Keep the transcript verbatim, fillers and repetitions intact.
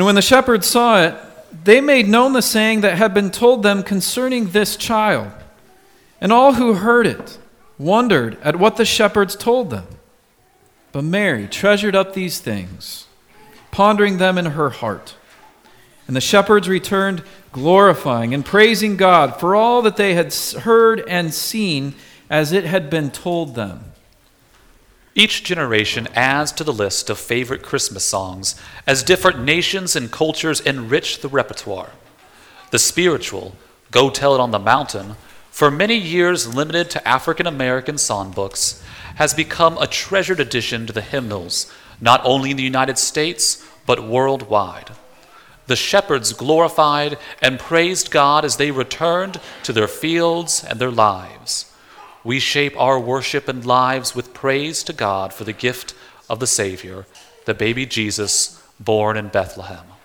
when the shepherds saw it, they made known the saying that had been told them concerning this child. And all who heard it wondered at what the shepherds told them. But Mary treasured up these things, pondering them in her heart. And the shepherds returned, glorifying and praising God for all that they had heard and seen as it had been told them. Each generation adds to the list of favorite Christmas songs as different nations and cultures enrich the repertoire. The spiritual, Go Tell It on the Mountain, for many years limited to African American songbooks, has become a treasured addition to the hymnals, not only in the United States, but worldwide. The shepherds glorified and praised God as they returned to their fields and their lives. We shape our worship and lives with praise to God for the gift of the Savior, the baby Jesus born in Bethlehem.